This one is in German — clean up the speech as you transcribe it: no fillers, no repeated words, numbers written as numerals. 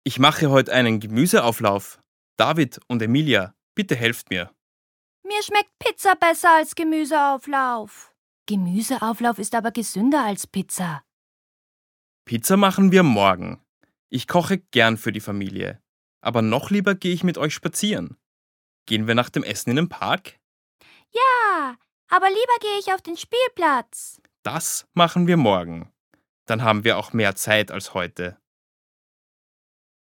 Ich mache heute einen Gemüseauflauf. David und Emilia, bitte helft mir. Mir schmeckt Pizza besser als Gemüseauflauf. Gemüseauflauf ist aber gesünder als Pizza. Pizza machen wir morgen. Ich koche gern für die Familie. Aber noch lieber gehe ich mit euch spazieren. Gehen wir nach dem Essen in den Park? Ja, aber lieber gehe ich auf den Spielplatz. Das machen wir morgen. Dann haben wir auch mehr Zeit als heute.